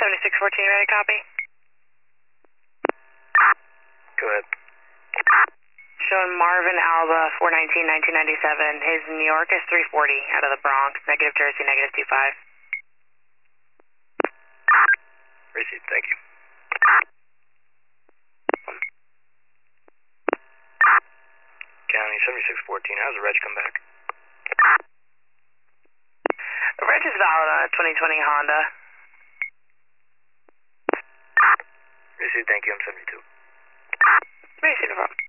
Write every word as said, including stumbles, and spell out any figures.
seventy-six fourteen, ready, copy? Go ahead. Showing Marvin Alba, four nineteen, nineteen ninety-seven. His New York is three forty out of the Bronx. Negative Jersey, negative two five. Received, thank you. County seventy-six fourteen, how's the reg come back? The reg is valid on a twenty twenty Honda. Received, thank you, I'm seventy-two. Received, no problem.